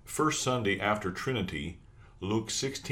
First Sunday after Trinity, Luke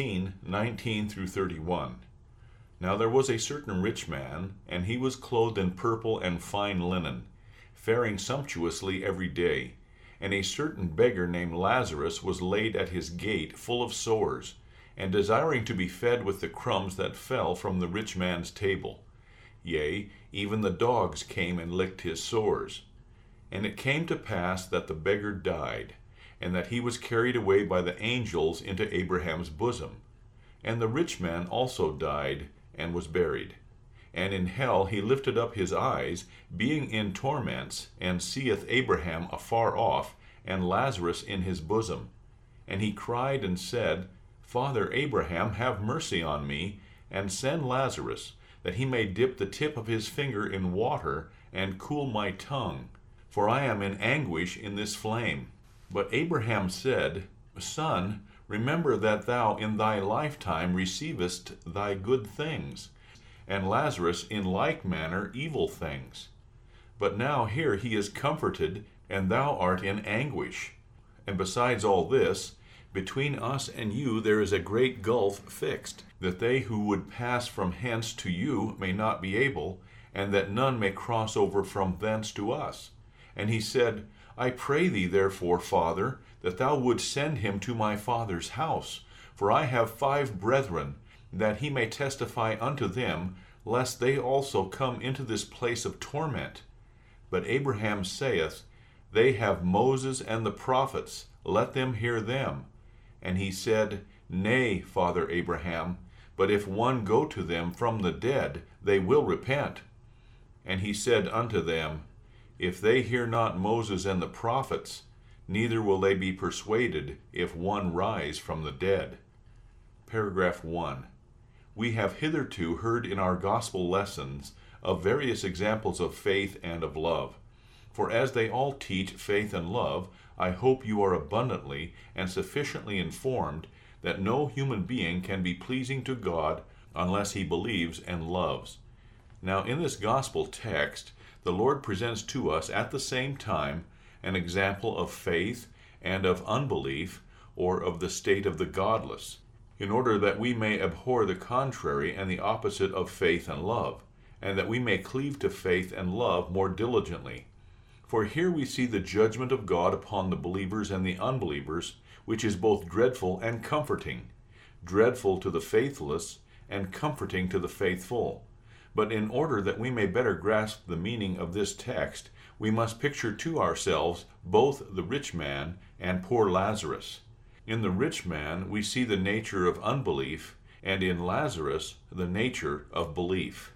16:19 through 31. Now there was a certain rich man, and he was clothed in purple and fine linen, faring sumptuously every day. And a certain beggar named Lazarus was laid at his gate, full of sores, and desiring to be fed with the crumbs that fell from the rich man's table. Yea, even the dogs came and licked his sores. And it came to pass that the beggar died, and that he was carried away by the angels into Abraham's bosom. And the rich man also died, and was buried. And in hell he lifted up his eyes, being in torments, and seeth Abraham afar off, and Lazarus in his bosom. And he cried and said, Father Abraham, have mercy on me, and send Lazarus, that he may dip the tip of his finger in water, and cool my tongue, for I am in anguish in this flame. But Abraham said, Son, remember that thou in thy lifetime receivest thy good things, and Lazarus in like manner evil things. But now here he is comforted, and thou art in anguish. And besides all this, between us and you there is a great gulf fixed, that they who would pass from hence to you may not be able, and that none may cross over from thence to us. And he said, I pray thee therefore, Father, that thou wouldst send him to my father's house, for I have 5 brethren, that he may testify unto them, lest they also come into this place of torment. But Abraham saith, They have Moses and the prophets, let them hear them. And he said, Nay, Father Abraham, but if one go to them from the dead, they will repent. And he said unto them, If they hear not Moses and the prophets, neither will they be persuaded if one rise from the dead. Paragraph 1. We have hitherto heard in our gospel lessons of various examples of faith and of love. For as they all teach faith and love, I hope you are abundantly and sufficiently informed that no human being can be pleasing to God unless he believes and loves. Now in this gospel text, the Lord presents to us at the same time an example of faith and of unbelief, or of the state of the godless, in order that we may abhor the contrary and the opposite of faith and love, and that we may cleave to faith and love more diligently. For here we see the judgment of God upon the believers and the unbelievers, which is both dreadful and comforting, dreadful to the faithless and comforting to the faithful. But in order that we may better grasp the meaning of this text, we must picture to ourselves both the rich man and poor Lazarus. In the rich man we see the nature of unbelief, and in Lazarus the nature of belief.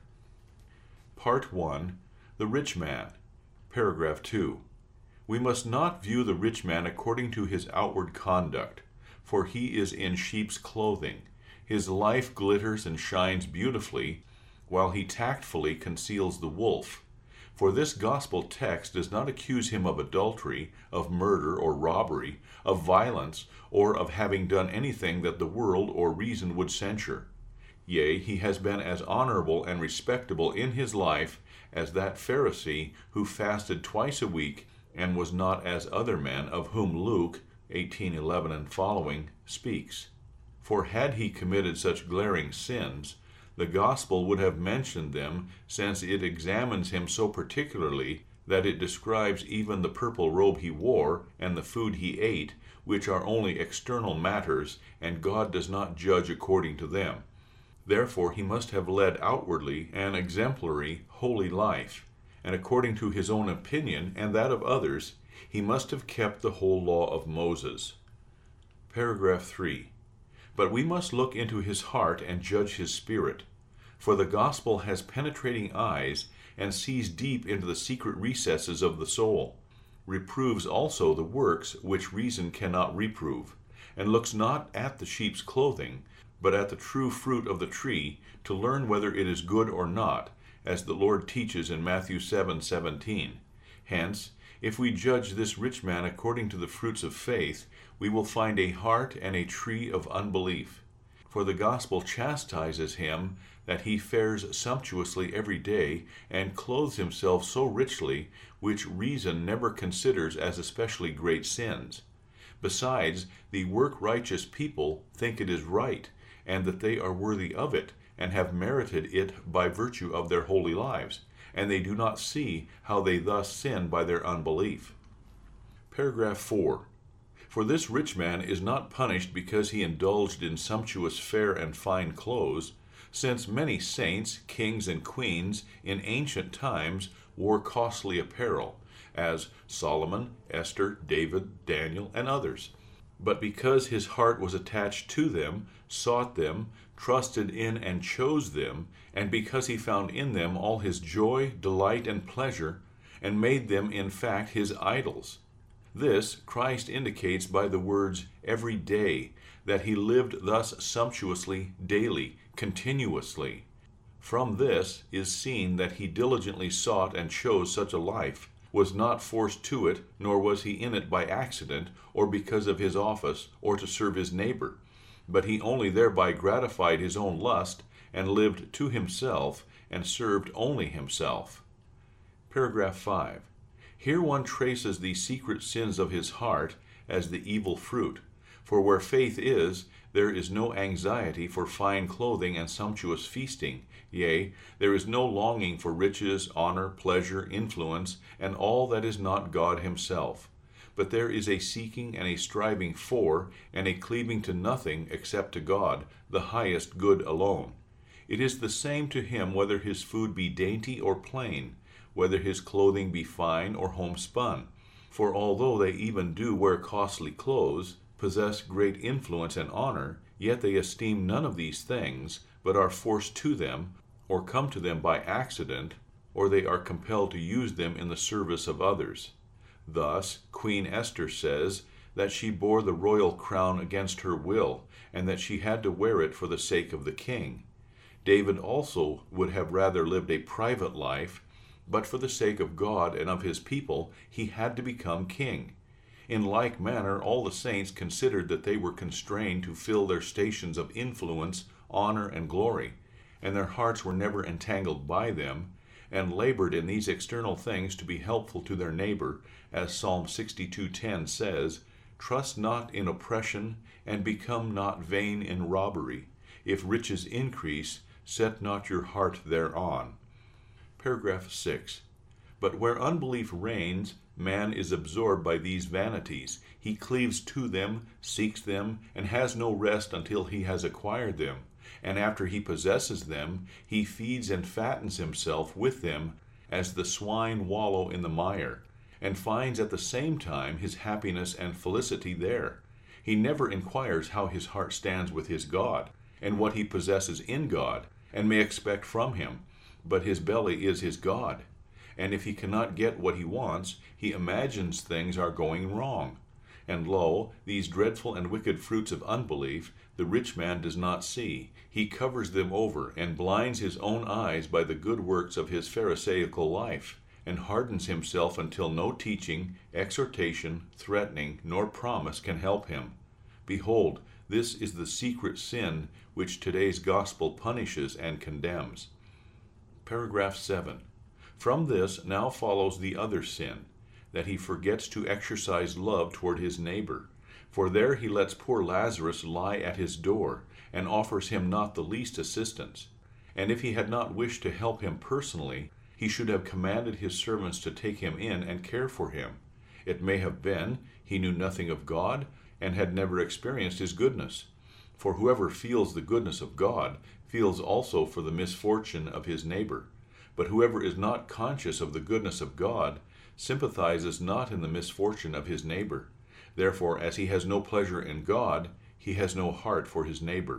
Part 1. The rich man. Paragraph 2. We must not view the rich man according to his outward conduct, for he is in sheep's clothing. His life glitters and shines beautifully, while he tactfully conceals the wolf. For this gospel text does not accuse him of adultery, of murder or robbery, of violence, or of having done anything that the world or reason would censure. Yea, he has been as honorable and respectable in his life as that Pharisee who fasted twice a week and was not as other men, of whom Luke 18:11 and following speaks. For had he committed such glaring sins, the gospel would have mentioned them, since it examines him so particularly that it describes even the purple robe he wore and the food he ate, which are only external matters, and God does not judge according to them. Therefore he must have led outwardly an exemplary, holy life, and according to his own opinion and that of others, he must have kept the whole law of Moses. Paragraph 3. But we must look into his heart and judge his spirit, for the gospel has penetrating eyes and sees deep into the secret recesses of the soul, reproves also the works which reason cannot reprove, and looks not at the sheep's clothing, but at the true fruit of the tree, to learn whether it is good or not, as the Lord teaches in Matthew 7:17. Hence, if we judge this rich man according to the fruits of faith, we will find a heart and a tree of unbelief. For the gospel chastises him that he fares sumptuously every day, and clothes himself so richly, which reason never considers as especially great sins. Besides, the work-righteous people think it is right, and that they are worthy of it, and have merited it by virtue of their holy lives, and they do not see how they thus sin by their unbelief. Paragraph 4. For this rich man is not punished because he indulged in sumptuous fare and fine clothes, since many saints, kings, and queens in ancient times wore costly apparel, as Solomon, Esther, David, Daniel, and others. But because his heart was attached to them, sought them, trusted in and chose them, and because he found in them all his joy, delight, and pleasure, and made them in fact his idols. This Christ indicates by the words every day, that he lived thus sumptuously, daily, continuously. From this is seen that he diligently sought and chose such a life, was not forced to it, nor was he in it by accident, or because of his office, or to serve his neighbor, but he only thereby gratified his own lust, and lived to himself, and served only himself. Paragraph 5. Here one traces the secret sins of his heart as the evil fruit, for where faith is, there is no anxiety for fine clothing and sumptuous feasting, yea, there is no longing for riches, honor, pleasure, influence, and all that is not God himself. But there is a seeking and a striving for, and a cleaving to nothing except to God, the highest good alone. It is the same to him whether his food be dainty or plain, whether his clothing be fine or homespun. For although they even do wear costly clothes, possess great influence and honor, yet they esteem none of these things, but are forced to them, or come to them by accident, or they are compelled to use them in the service of others. Thus, Queen Esther says that she bore the royal crown against her will, and that she had to wear it for the sake of the king. David also would have rather lived a private life, but for the sake of God and of his people, he had to become king. In like manner, all the saints considered that they were constrained to fill their stations of influence, honor, and glory, and their hearts were never entangled by them, and labored in these external things to be helpful to their neighbor, as Psalm 62:10 says, "Trust not in oppression, and become not vain in robbery. If riches increase, set not your heart thereon." Paragraph 6. But where unbelief reigns, man is absorbed by these vanities. He cleaves to them, seeks them, and has no rest until he has acquired them. And after he possesses them, he feeds and fattens himself with them, as the swine wallow in the mire, and finds at the same time his happiness and felicity there. He never inquires how his heart stands with his God, and what he possesses in God, and may expect from him, but his belly is his God. And if he cannot get what he wants, he imagines things are going wrong. And lo, these dreadful and wicked fruits of unbelief the rich man does not see. He covers them over, and blinds his own eyes by the good works of his pharisaical life, and hardens himself until no teaching, exhortation, threatening, nor promise can help him. Behold, this is the secret sin which today's gospel punishes and condemns. Paragraph 7. From this now follows the other sin, that he forgets to exercise love toward his neighbor. For there he lets poor Lazarus lie at his door, and offers him not the least assistance. And if he had not wished to help him personally, he should have commanded his servants to take him in and care for him. It may have been he knew nothing of God, and had never experienced his goodness. For whoever feels the goodness of God feels also for the misfortune of his neighbor. But whoever is not conscious of the goodness of God sympathizes not in the misfortune of his neighbor. Therefore, as he has no pleasure in God, he has no heart for his neighbor.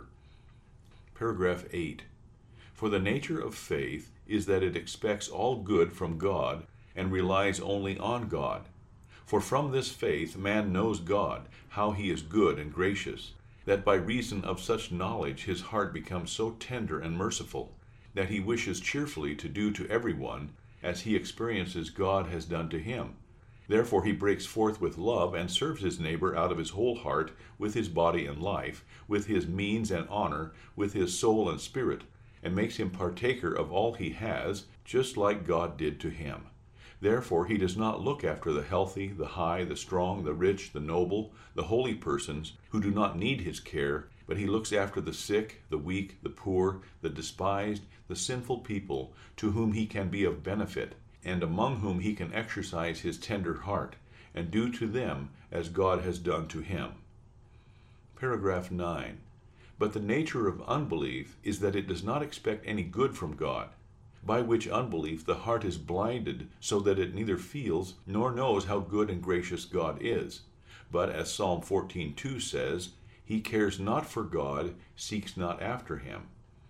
Paragraph 8. For the nature of faith is that it expects all good from God and relies only on God. For from this faith man knows God, how he is good and gracious, that by reason of such knowledge his heart becomes so tender and merciful, that he wishes cheerfully to do to everyone as he experiences God has done to him. Therefore he breaks forth with love and serves his neighbor out of his whole heart, with his body and life, with his means and honor, with his soul and spirit, and makes him partaker of all he has, just like God did to him. Therefore he does not look after the healthy, the high, the strong, the rich, the noble, the holy persons who do not need his care, but he looks after the sick, the weak, the poor, the despised, the sinful people, to whom he can be of benefit, and among whom he can exercise his tender heart, and do to them as God has done to him. Paragraph 9. But the nature of unbelief is that it does not expect any good from God, by which unbelief the heart is blinded so that it neither feels nor knows how good and gracious God is. But as Psalm 14:2 says, he cares not for God, seeks not after him.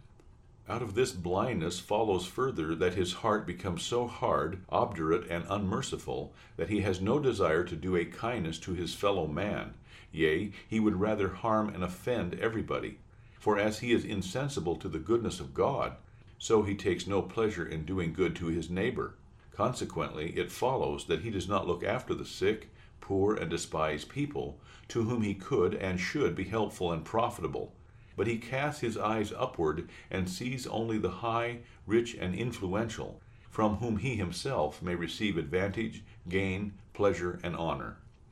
Out of this blindness follows further that his heart becomes so hard, obdurate, and unmerciful that he has no desire to do a kindness to his fellow man. Yea, he would rather harm and offend everybody. For as he is insensible to the goodness of God, so he takes no pleasure in doing good to his neighbor. Consequently, it follows that he does not look after the sick, poor, and despised people, to whom he could and should be helpful and profitable. But he casts his eyes upward and sees only the high, rich, and influential, from whom he himself may receive advantage, gain, pleasure, and honor.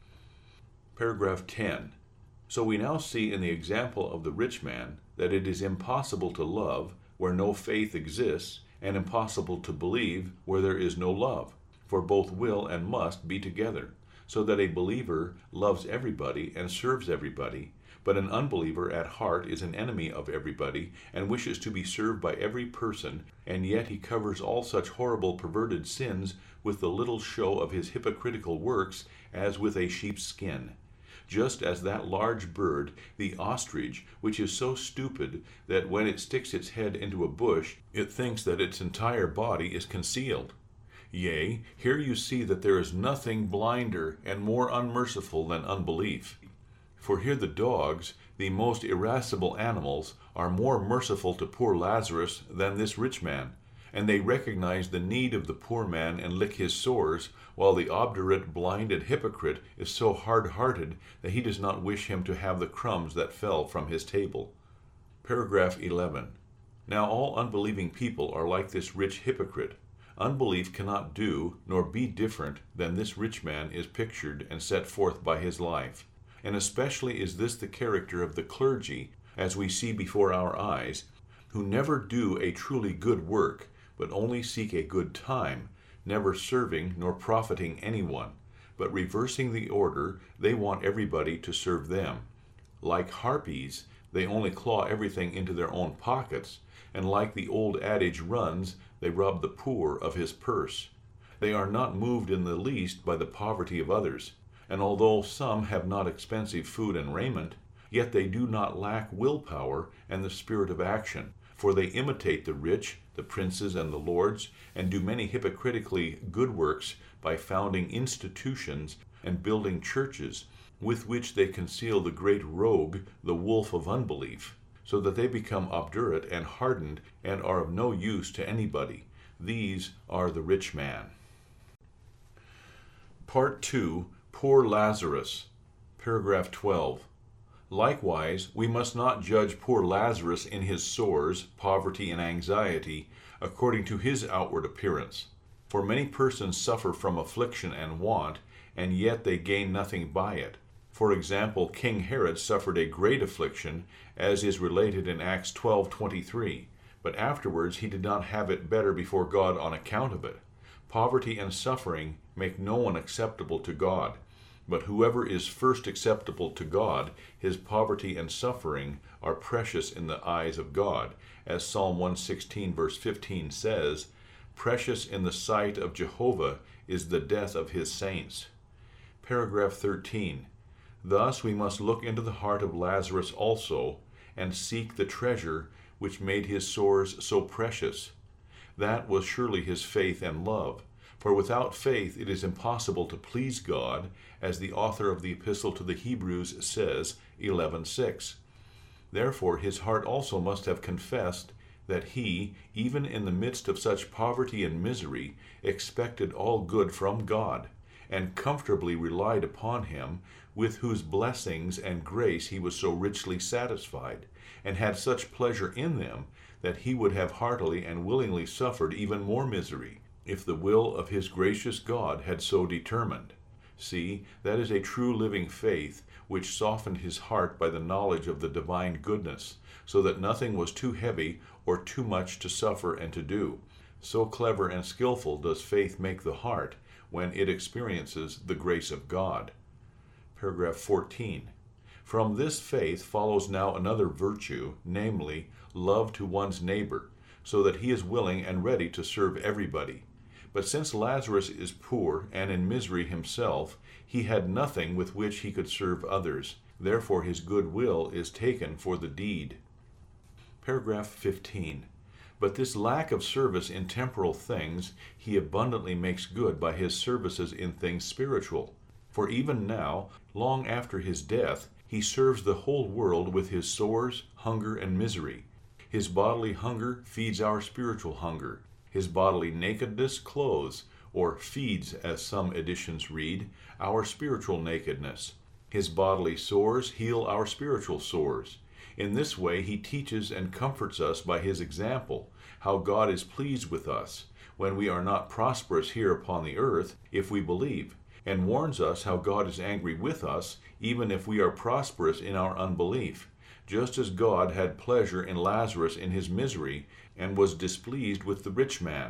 Paragraph 10. So we now see in the example of the rich man that it is impossible to love where no faith exists, and impossible to believe where there is no love, for both will and must be together, so that a believer loves everybody and serves everybody, but an unbeliever at heart is an enemy of everybody and wishes to be served by every person, and yet he covers all such horrible perverted sins with the little show of his hypocritical works as with a sheep's skin. Just as that large bird, the ostrich, which is so stupid that when it sticks its head into a bush, it thinks that its entire body is concealed. Yea, here you see that there is nothing blinder and more unmerciful than unbelief. For here the dogs, the most irascible animals, are more merciful to poor Lazarus than this rich man, and they recognize the need of the poor man and lick his sores, while the obdurate, blinded hypocrite is so hard-hearted that he does not wish him to have the crumbs that fell from his table. Paragraph 11. Now all unbelieving people are like this rich hypocrite. Unbelief cannot do nor be different than this rich man is pictured and set forth by his life. And especially is this the character of the clergy, as we see before our eyes, who never do a truly good work, but only seek a good time, never serving nor profiting anyone, but reversing the order, they want everybody to serve them. Like harpies, they only claw everything into their own pockets, and like the old adage runs, they rob the poor of his purse. They are not moved in the least by the poverty of others, and although some have not expensive food and raiment, yet they do not lack willpower and the spirit of action, for they imitate the rich, the princes, and the lords, and do many hypocritically good works by founding institutions and building churches, with which they conceal the great rogue, the wolf of unbelief, so that they become obdurate and hardened and are of no use to anybody. These are the rich man. Part 2. Poor Lazarus. Paragraph 12. Likewise, we must not judge poor Lazarus in his sores, poverty, and anxiety, according to his outward appearance. For many persons suffer from affliction and want, and yet they gain nothing by it. For example, King Herod suffered a great affliction, as is related in Acts 12:23, but afterwards he did not have it better before God on account of it. Poverty and suffering make no one acceptable to God. But whoever is first acceptable to God, his poverty and suffering are precious in the eyes of God, as Psalm 116 verse 15 says, "Precious in the sight of Jehovah is the death of his saints." Paragraph 13. Thus we must look into the heart of Lazarus also, and seek the treasure which made his sores so precious. That was surely his faith and love. For without faith it is impossible to please God, as the author of the Epistle to the Hebrews says, 11:6. Therefore his heart also must have confessed that he, even in the midst of such poverty and misery, expected all good from God, and comfortably relied upon him, with whose blessings and grace he was so richly satisfied, and had such pleasure in them, that he would have heartily and willingly suffered even more misery, if the will of his gracious God had so determined. See, that is a true living faith, which softened his heart by the knowledge of the divine goodness, so that nothing was too heavy or too much to suffer and to do. So clever and skillful does faith make the heart when it experiences the grace of God. Paragraph 14. From this faith follows now another virtue, namely, love to one's neighbor, so that he is willing and ready to serve everybody. But since Lazarus is poor and in misery himself, he had nothing with which he could serve others. Therefore his good will is taken for the deed. Paragraph 15. But this lack of service in temporal things he abundantly makes good by his services in things spiritual. For even now, long after his death, he serves the whole world with his sores, hunger, and misery. His bodily hunger feeds our spiritual hunger. His bodily nakedness clothes, or feeds, as some editions read, our spiritual nakedness. His bodily sores heal our spiritual sores. In this way he teaches and comforts us by his example, how God is pleased with us, when we are not prosperous here upon the earth, if we believe, and warns us how God is angry with us, even if we are prosperous in our unbelief, just as God had pleasure in Lazarus in his misery, and was displeased with the rich man.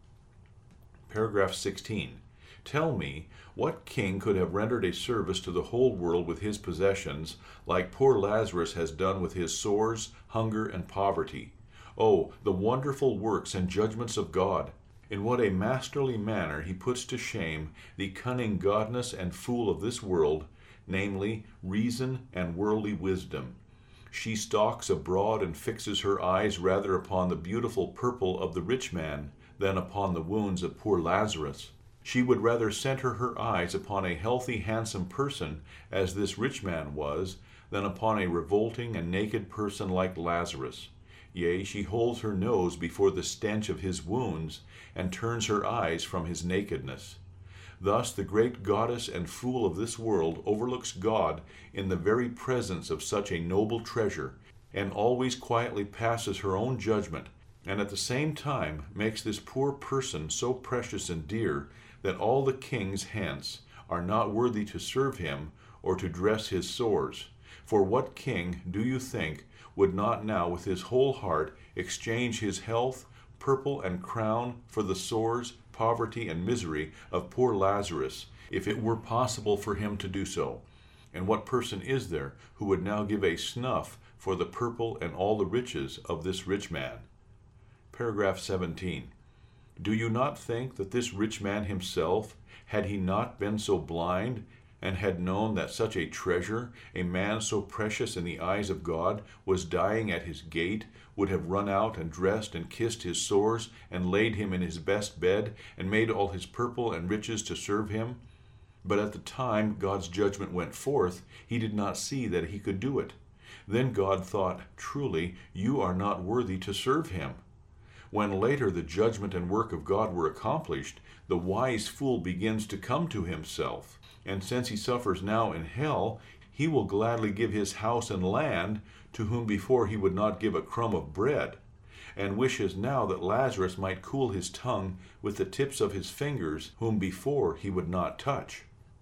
Paragraph 16. Tell me, what king could have rendered a service to the whole world with his possessions, like poor Lazarus has done with his sores, hunger, and poverty? Oh, the wonderful works and judgments of God! In what a masterly manner he puts to shame the cunning godness and fool of this world, namely, reason and worldly wisdom. She stalks abroad and fixes her eyes rather upon the beautiful purple of the rich man than upon the wounds of poor Lazarus. She would rather center her eyes upon a healthy, handsome person, as this rich man was, than upon a revolting and naked person like Lazarus. Yea, she holds her nose before the stench of his wounds, and turns her eyes from his nakedness. Thus the great goddess and fool of this world overlooks God in the very presence of such a noble treasure, and always quietly passes her own judgment, and at the same time makes this poor person so precious and dear that all the kings hence are not worthy to serve him or to dress his sores. For what king, do you think, would not now with his whole heart exchange his health, purple, and crown for the sores, poverty, and misery of poor Lazarus, if it were possible for him to do so? And what person is there who would now give a snuff for the purple and all the riches of this rich man? Paragraph 17. Do you not think that this rich man himself, had he not been so blind, and had known that such a treasure, a man so precious in the eyes of God, was dying at his gate, would have run out and dressed and kissed his sores, and laid him in his best bed, and made all his purple and riches to serve him? But at the time God's judgment went forth, he did not see that he could do it. Then God thought, truly, you are not worthy to serve him. When later the judgment and work of God were accomplished, the wise fool begins to come to himself, and since he suffers now in hell, he will gladly give his house and land to whom before he would not give a crumb of bread, and wishes now that Lazarus might cool his tongue with the tips of his fingers, whom before he would not touch.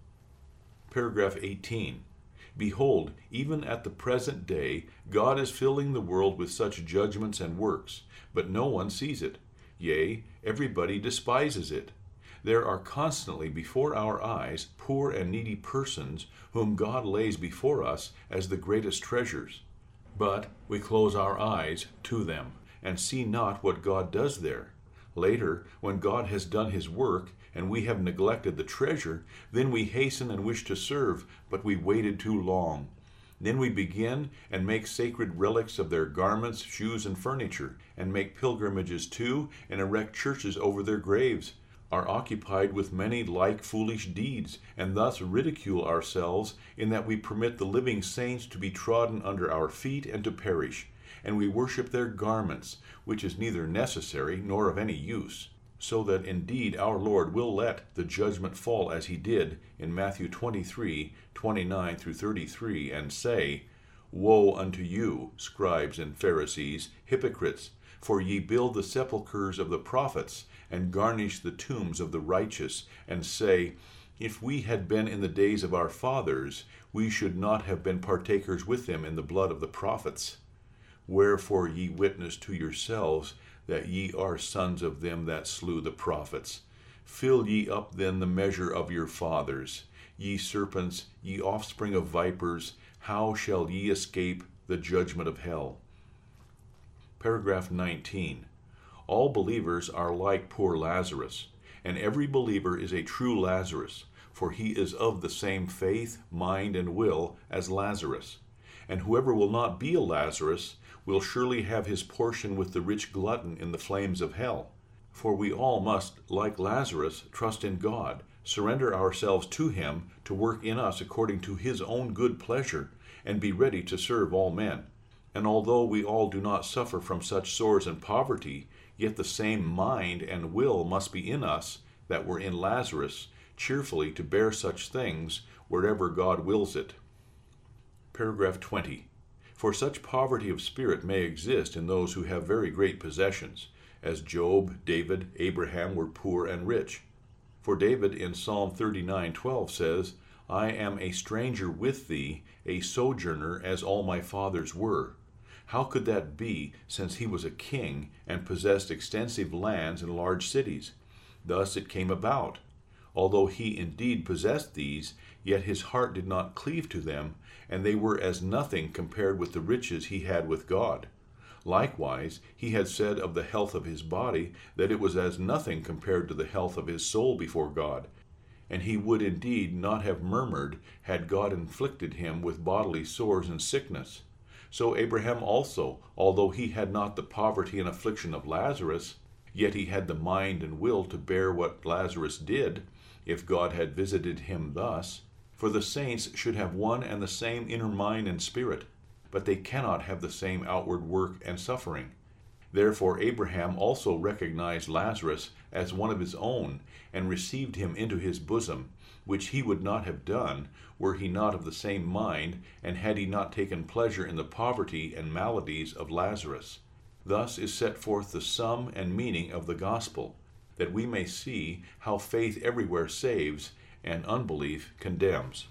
Paragraph 18. Behold, even at the present day, God is filling the world with such judgments and works, but no one sees it. Yea, everybody despises it. There are constantly before our eyes poor and needy persons whom God lays before us as the greatest treasures. But we close our eyes to them and see not what God does there. Later, when God has done his work, and we have neglected the treasure, then we hasten and wish to serve, but we waited too long. Then we begin and make sacred relics of their garments, shoes, and furniture, and make pilgrimages to, and erect churches over their graves, are occupied with many like foolish deeds, and thus ridicule ourselves in that we permit the living saints to be trodden under our feet and to perish, and we worship their garments, which is neither necessary nor of any use. So that indeed our Lord will let the judgment fall as he did in Matthew 23:29 through 33, and say, Woe unto you, scribes and Pharisees, hypocrites! For ye build the sepulchres of the prophets, and garnish the tombs of the righteous, and say, If we had been in the days of our fathers, we should not have been partakers with them in the blood of the prophets. Wherefore ye witness to yourselves that ye are sons of them that slew the prophets. Fill ye up then the measure of your fathers. Ye serpents, ye offspring of vipers, how shall ye escape the judgment of hell? Paragraph 19. All believers are like poor Lazarus, and every believer is a true Lazarus, for he is of the same faith, mind, and will as Lazarus. And whoever will not be a Lazarus will surely have his portion with the rich glutton in the flames of hell. For we all must, like Lazarus, trust in God, surrender ourselves to him to work in us according to his own good pleasure, and be ready to serve all men. And although we all do not suffer from such sores and poverty, yet the same mind and will must be in us that were in Lazarus, cheerfully to bear such things wherever God wills it. Paragraph 20. For such poverty of spirit may exist in those who have very great possessions, as Job, David, Abraham were poor and rich. For David in Psalm 39:12 says, I am a stranger with thee, a sojourner as all my fathers were. How could that be, since he was a king and possessed extensive lands and large cities? Thus it came about. Although he indeed possessed these, yet his heart did not cleave to them, and they were as nothing compared with the riches he had with God. Likewise, he had said of the health of his body that it was as nothing compared to the health of his soul before God. And he would indeed not have murmured had God inflicted him with bodily sores and sickness. So Abraham also, although he had not the poverty and affliction of Lazarus, yet he had the mind and will to bear what Lazarus did, if God had visited him thus. For the saints should have one and the same inner mind and spirit, but they cannot have the same outward work and suffering. Therefore Abraham also recognized Lazarus as one of his own, and received him into his bosom, which he would not have done, were he not of the same mind, and had he not taken pleasure in the poverty and maladies of Lazarus. Thus is set forth the sum and meaning of the gospel, that we may see how faith everywhere saves, and unbelief condemns.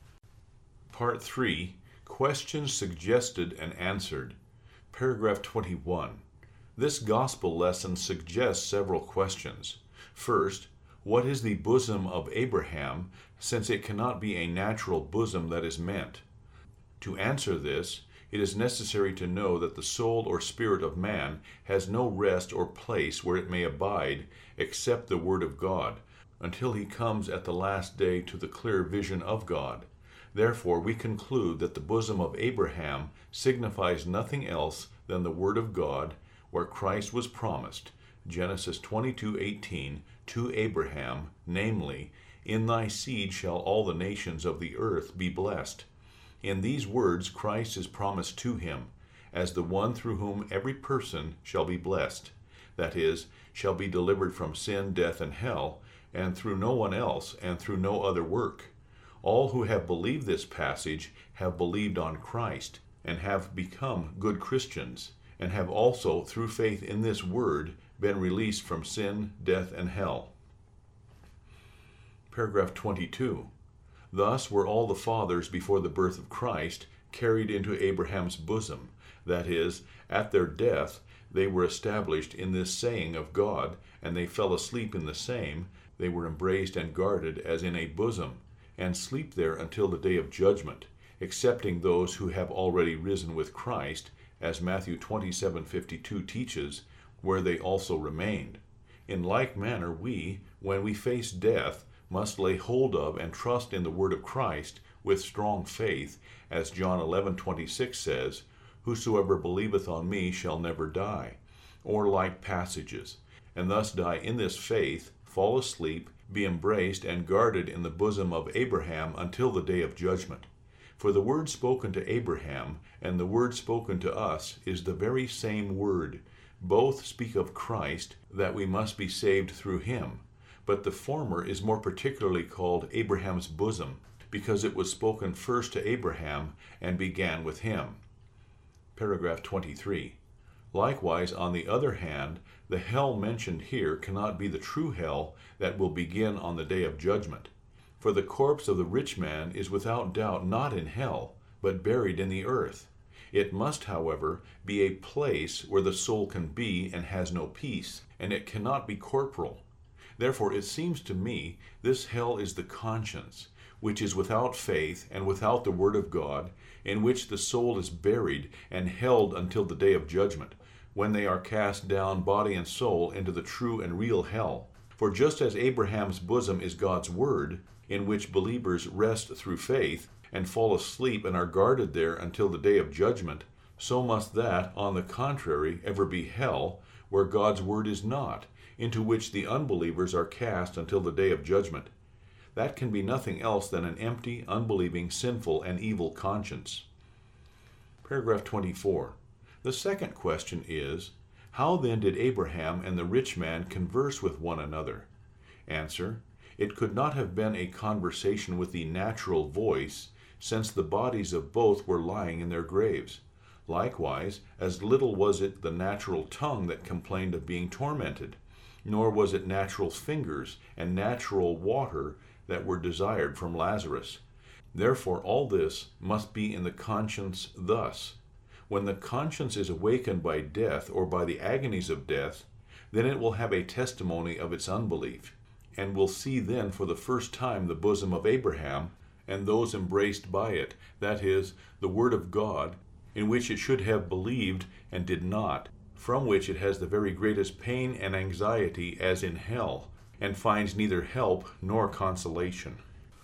Part 3. Questions suggested and answered. Paragraph 21. This gospel lesson suggests several questions. First, what is the bosom of Abraham, since it cannot be a natural bosom that is meant? To answer this, it is necessary to know that the soul or spirit of man has no rest or place where it may abide, except the Word of God, until he comes at the last day to the clear vision of God. Therefore we conclude that the bosom of Abraham signifies nothing else than the Word of God, where Christ was promised, Genesis 22:18, to Abraham, namely, In thy seed shall all the nations of the earth be blessed. In these words Christ is promised to him, as the one through whom every person shall be blessed, that is, shall be delivered from sin, death, and hell, and through no one else, and through no other work. All who have believed this passage have believed on Christ, and have become good Christians, and have also, through faith in this word, been released from sin, death, and hell. Paragraph 22. Thus were all the fathers before the birth of Christ carried into Abraham's bosom, that is, at their death they were established in this saying of God, and they fell asleep in the same, they were embraced and guarded as in a bosom, and sleep there until the day of judgment, excepting those who have already risen with Christ, as Matthew 27:52 teaches, where they also remained. In like manner we, when we face death, must lay hold of and trust in the word of Christ with strong faith, as John 11:26 says, Whosoever believeth on me shall never die, or like passages, and thus die in this faith, fall asleep, be embraced and guarded in the bosom of Abraham until the day of judgment. For the word spoken to Abraham and the word spoken to us is the very same word. Both speak of Christ, that we must be saved through him. But the former is more particularly called Abraham's bosom, because it was spoken first to Abraham and began with him. Paragraph 23. Likewise, on the other hand, the hell mentioned here cannot be the true hell that will begin on the day of judgment. For the corpse of the rich man is without doubt not in hell, but buried in the earth. It must, however, be a place where the soul can be and has no peace, and it cannot be corporal. Therefore it seems to me this hell is the conscience, which is without faith and without the word of God, in which the soul is buried and held until the day of judgment, when they are cast down body and soul into the true and real hell. For just as Abraham's bosom is God's word, in which believers rest through faith, and fall asleep and are guarded there until the day of judgment, so must that, on the contrary, ever be hell, where God's word is not, into which the unbelievers are cast until the day of judgment. That can be nothing else than an empty, unbelieving, sinful, and evil conscience. Paragraph 24. The second question is, how then did Abraham and the rich man converse with one another? Answer: it could not have been a conversation with the natural voice, since the bodies of both were lying in their graves. Likewise, as little was it the natural tongue that complained of being tormented, nor was it natural fingers and natural water that were desired from Lazarus. Therefore all this must be in the conscience thus. When the conscience is awakened by death or by the agonies of death, then it will have a testimony of its unbelief, and will see then for the first time the bosom of Abraham, and those embraced by it, that is, the word of God, in which it should have believed and did not, from which it has the very greatest pain and anxiety as in hell, and finds neither help nor consolation.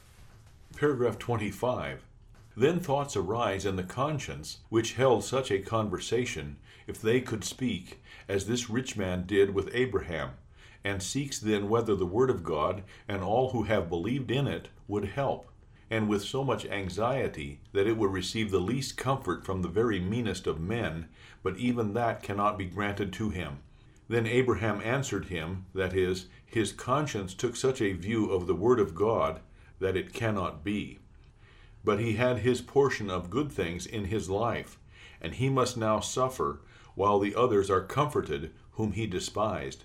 Paragraph 25. Then thoughts arise in the conscience, which held such a conversation, if they could speak, as this rich man did with Abraham, and seeks then whether the word of God and all who have believed in it would help, and with so much anxiety that it would receive the least comfort from the very meanest of men, but even that cannot be granted to him. Then Abraham answered him, that is, his conscience took such a view of the word of God that it cannot be. But he had his portion of good things in his life, and he must now suffer, while the others are comforted whom he despised.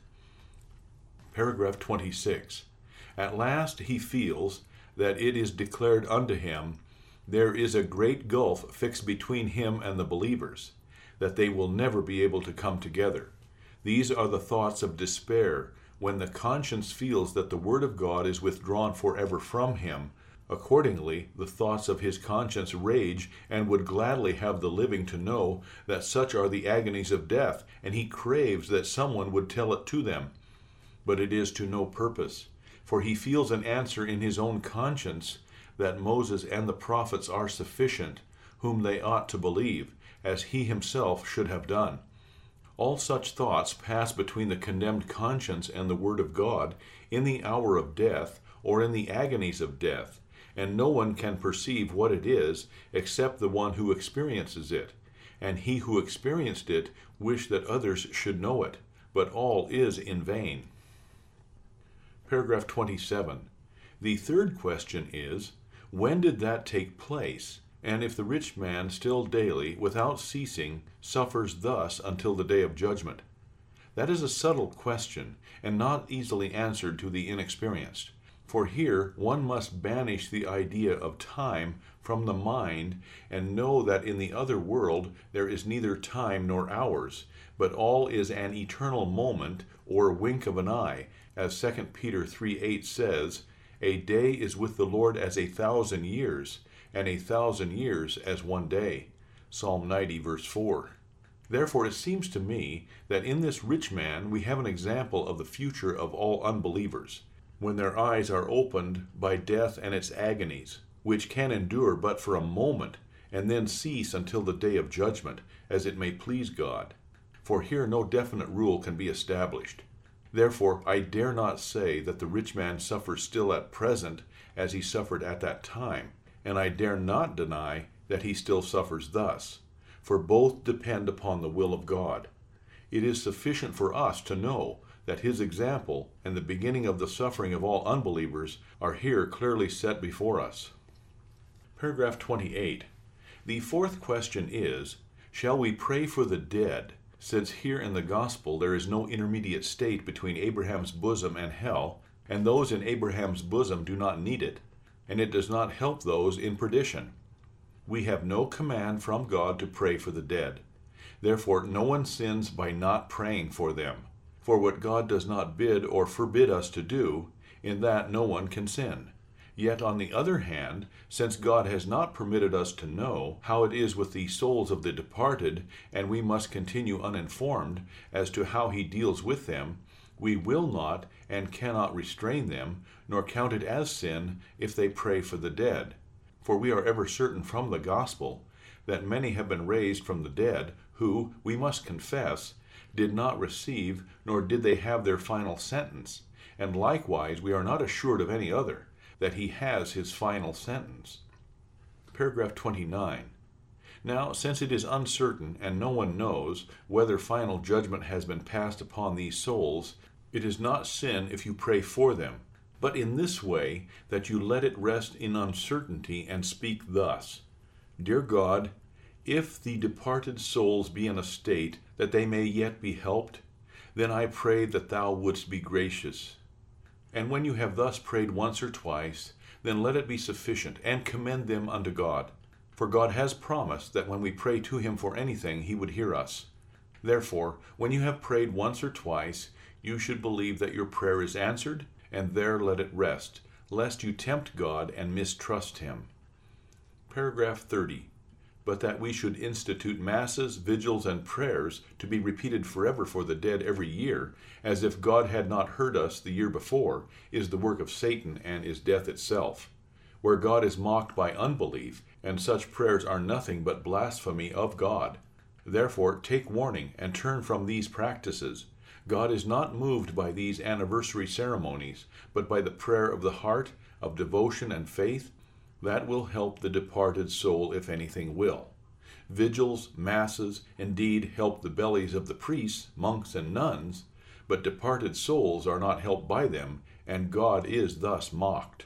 Paragraph 26. At last he feels that it is declared unto him, there is a great gulf fixed between him and the believers, that they will never be able to come together. These are the thoughts of despair, when the conscience feels that the word of God is withdrawn forever from him. Accordingly, the thoughts of his conscience rage, and would gladly have the living to know that such are the agonies of death, and he craves that someone would tell it to them. But it is to no purpose, for he feels an answer in his own conscience that Moses and the prophets are sufficient, whom they ought to believe, as he himself should have done. All such thoughts pass between the condemned conscience and the word of God in the hour of death or in the agonies of death, and no one can perceive what it is except the one who experiences it, and he who experienced it wish that others should know it, but all is in vain. Paragraph 27. The third question is, when did that take place, and if the rich man still daily, without ceasing, suffers thus until the day of judgment? That is a subtle question, and not easily answered to the inexperienced. For here one must banish the idea of time from the mind, and know that in the other world there is neither time nor hours, but all is an eternal moment or wink of an eye, as 2 Peter 3:8 says, a day is with the Lord as 1,000 years, and 1,000 years as one day. Psalm 90 verse 4. Therefore it seems to me that in this rich man we have an example of the future of all unbelievers, when their eyes are opened by death and its agonies, which can endure but for a moment, and then cease until the day of judgment, as it may please God. For here no definite rule can be established. Therefore I dare not say that the rich man suffers still at present as he suffered at that time, and I dare not deny that he still suffers thus, for both depend upon the will of God. It is sufficient for us to know that his example and the beginning of the suffering of all unbelievers are here clearly set before us. Paragraph 28. The fourth question is, shall we pray for the dead, since here in the gospel there is no intermediate state between Abraham's bosom and hell, and those in Abraham's bosom do not need it, and it does not help those in perdition. We have no command from God to pray for the dead. Therefore no one sins by not praying for them. For what God does not bid or forbid us to do, in that no one can sin. Yet on the other hand, since God has not permitted us to know how it is with the souls of the departed, and we must continue uninformed as to how he deals with them, we will not and cannot restrain them, nor count it as sin if they pray for the dead. For we are ever certain from the gospel that many have been raised from the dead, who, we must confess, did not receive, nor did they have their final sentence. And likewise we are not assured of any other, that he has his final sentence. Paragraph 29. Now, since it is uncertain, and no one knows, whether final judgment has been passed upon these souls, it is not sin if you pray for them, but in this way, that you let it rest in uncertainty, and speak thus: Dear God, if the departed souls be in a state that they may yet be helped, then I pray that thou wouldst be gracious. And when you have thus prayed once or twice, then let it be sufficient, and commend them unto God. For God has promised that when we pray to him for anything, he would hear us. Therefore, when you have prayed once or twice, you should believe that your prayer is answered, and there let it rest, lest you tempt God and mistrust him. Paragraph 30. But that we should institute masses, vigils, and prayers to be repeated forever for the dead every year, as if God had not heard us the year before, is the work of Satan and is death itself, where God is mocked by unbelief, and such prayers are nothing but blasphemy of God. Therefore take warning, and turn from these practices. God is not moved by these anniversary ceremonies, but by the prayer of the heart, of devotion and faith, that will help the departed soul if anything will. Vigils, masses, indeed help the bellies of the priests, monks, and nuns, but departed souls are not helped by them, and God is thus mocked.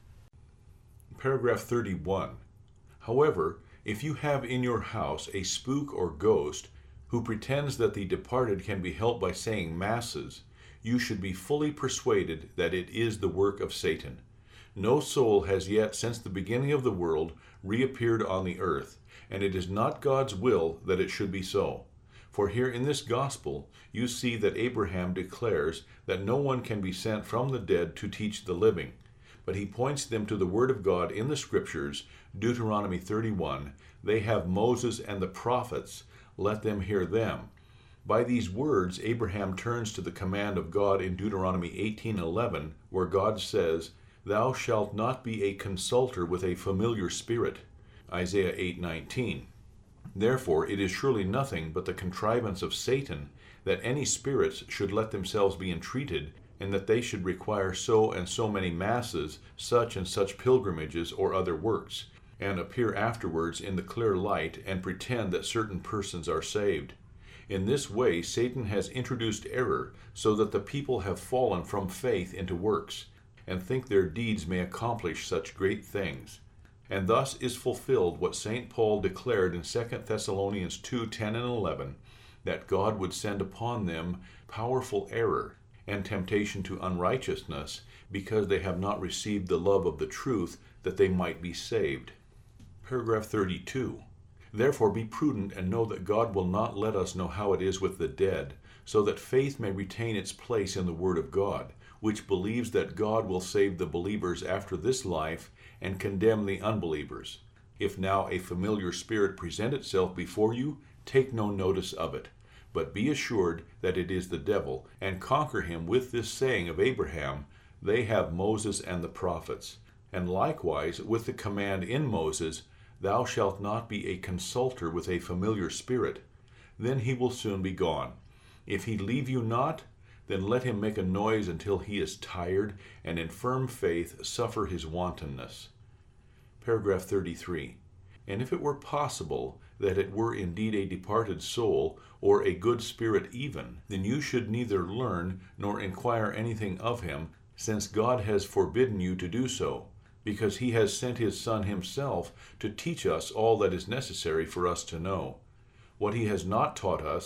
Paragraph 31. However, if you have in your house a spook or ghost who pretends that the departed can be helped by saying masses, you should be fully persuaded that it is the work of Satan. No soul has yet since the beginning of the world reappeared on the earth, and it is not God's will that it should be so. For here in this gospel you see that Abraham declares that no one can be sent from the dead to teach the living, but he points them to the word of God in the scriptures, Deuteronomy 31, they have Moses and the prophets, let them hear them. By these words Abraham turns to the command of God in Deuteronomy 18:11, where God says, Thou shalt not be a consulter with a familiar spirit, Isaiah 8:19. Therefore it is surely nothing but the contrivance of Satan that any spirits should let themselves be entreated, and that they should require so and so many masses, such and such pilgrimages or other works, and appear afterwards in the clear light and pretend that certain persons are saved. In this way Satan has introduced error, so that the people have fallen from faith into works, and think their deeds may accomplish such great things. And thus is fulfilled what St. Paul declared in 2 Thessalonians 2:10 and 11, that God would send upon them powerful error and temptation to unrighteousness, because they have not received the love of the truth, that they might be saved. Paragraph 32. Therefore be prudent, and know that God will not let us know how it is with the dead, so that faith may retain its place in the Word of God, which believes that God will save the believers after this life and condemn the unbelievers. If now a familiar spirit present itself before you, take no notice of it, but be assured that it is the devil, and conquer him with this saying of Abraham, they have Moses and the prophets, and likewise with the command in Moses, thou shalt not be a consulter with a familiar spirit. Then he will soon be gone. If he leave you not, then let him make a noise until he is tired, and in firm faith suffer his wantonness. Paragraph 33. And if it were possible that it were indeed a departed soul, or a good spirit even, then you should neither learn nor inquire anything of him, since God has forbidden you to do so, because he has sent his Son himself to teach us all that is necessary for us to know. What he has not taught us,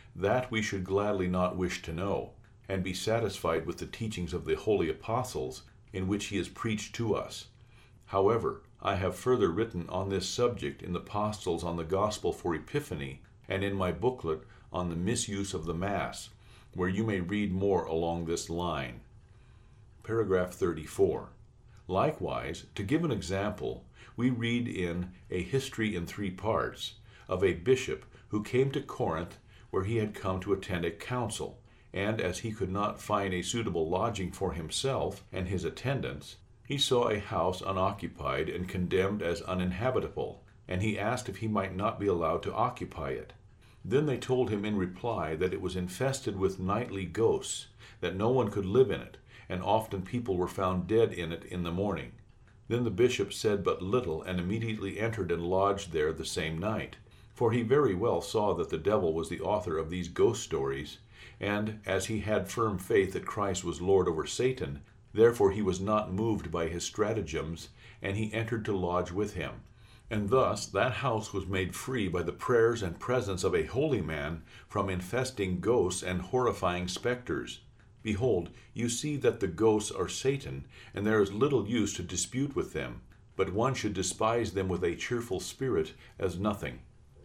that we should gladly not wish to know, and be satisfied with the teachings of the holy apostles, in which he is preached to us. However, I have further written on this subject in the Apostles on the Gospel for Epiphany, and in my booklet on the misuse of the Mass, where you may read more along this line. Paragraph 34. Likewise, to give an example, we read in A History in Three Parts of a bishop who came to Corinth, where he had come to attend a council, and as he could not find a suitable lodging for himself and his attendants, he saw a house unoccupied and condemned as uninhabitable, and he asked if he might not be allowed to occupy it. Then they told him in reply that it was infested with nightly ghosts, that no one could live in it, and often people were found dead in it in the morning. Then the bishop said but little, and immediately entered and lodged there the same night. For he very well saw that the devil was the author of these ghost stories, and as he had firm faith that Christ was Lord over Satan, therefore he was not moved by his stratagems, and he entered to lodge with him. And thus that house was made free by the prayers and presence of a holy man from infesting ghosts and horrifying specters. Behold, you see that the ghosts are Satan, and there is little use to dispute with them, but one should despise them with a cheerful spirit as nothing.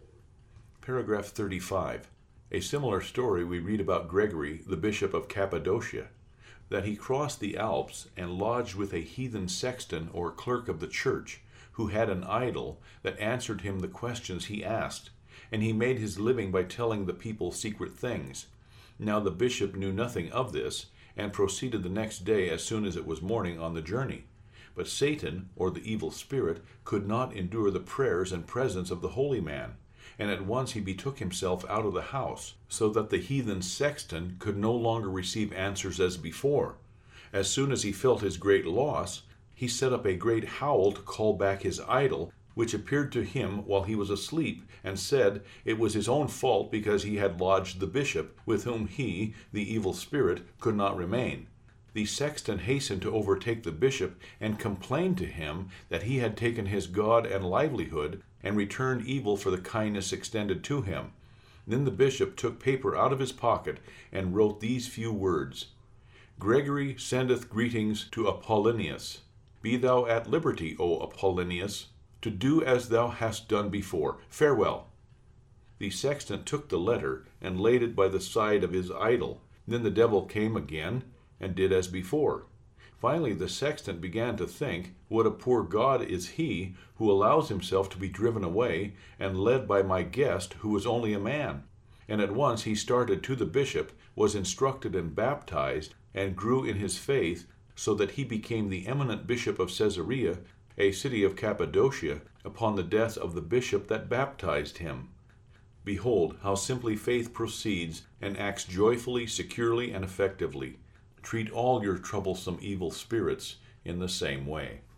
Paragraph 35. A similar story we read about Gregory, the bishop of Cappadocia, that he crossed the Alps and lodged with a heathen sexton or clerk of the church, who had an idol that answered him the questions he asked, and he made his living by telling the people secret things. Now the bishop knew nothing of this, and proceeded the next day as soon as it was morning on the journey. But Satan, or the evil spirit, could not endure the prayers and presence of the holy man, and at once he betook himself out of the house, so that the heathen sexton could no longer receive answers as before. As soon as he felt his great loss, he set up a great howl to call back his idol, which appeared to him while he was asleep, and said it was his own fault because he had lodged the bishop, with whom he, the evil spirit, could not remain. The sexton hastened to overtake the bishop, and complained to him that he had taken his god and livelihood, and returned evil for the kindness extended to him. Then the bishop took paper out of his pocket, and wrote these few words: Gregory sendeth greetings to Apollonius. Be thou at liberty, O Apollonius, to do as thou hast done before. Farewell. The sexton took the letter, and laid it by the side of his idol. Then the devil came again, and did as before. Finally the sexton began to think, what a poor god is he who allows himself to be driven away, and led by my guest, who was only a man. And at once he started to the bishop, was instructed and baptized, and grew in his faith, so that he became the eminent bishop of Caesarea, a city of Cappadocia, upon the death of the bishop that baptized him. Behold, how simply faith proceeds, and acts joyfully, securely, and effectively. Treat all your troublesome evil spirits in the same way.